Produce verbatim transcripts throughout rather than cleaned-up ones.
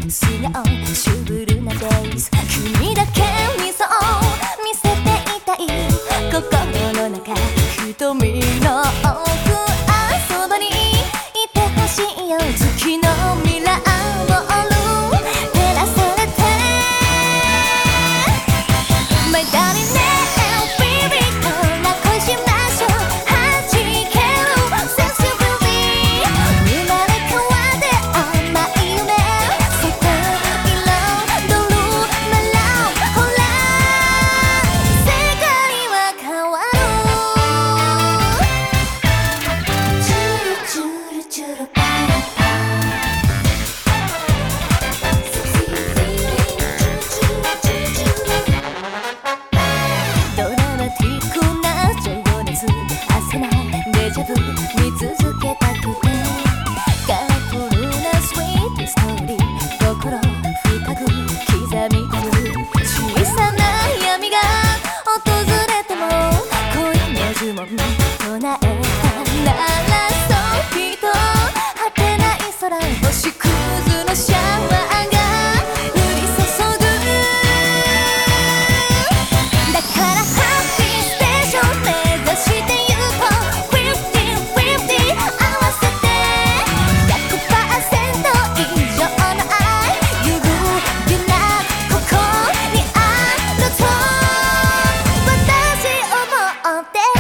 素顔シュールなデイズ君だけにそう見せていたい心の中瞳の奥あそばにいてほしいよ月のミラーボール照らされて My darling baby から恋しましょう弾ける Sexy beauty 生まれ変わって甘い夢世界彩る My love ほら世界は変わるチュルチュルチュルパラパSexy feeling チュルチュルチュルチュルドラマティックな情熱焦らデジャブ見続けたくてカラフルなスイートストーリー心深く刻み込む小さな闇が訪れても恋の呪文唱えたならそうきっと果てない空星屑のシャワーが降り注ぐだからハッピーステーション目指してゆこう フィフティーフィフティー 合わせて ひゃくパーセント 以上の愛揺るぎなくここにあると私思ってる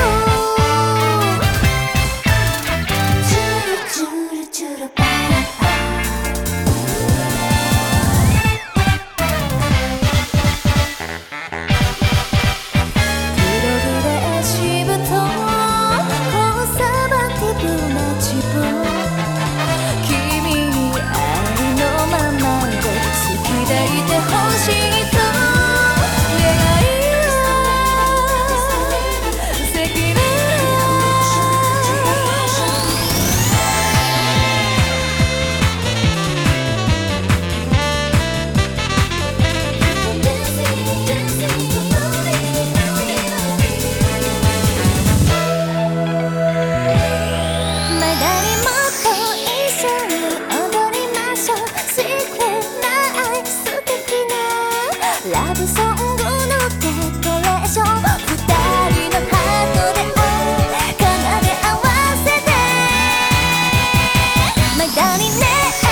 チュルチュルチュルパラパプログレッシブとコンサバティブな自分君にありのままで好きでいてほしいと願いは赤裸まだにもっと一緒に踊りましょう Secret な愛素敵なラブソングのデコレーション二人のハートで愛奏で合わせて My darling ね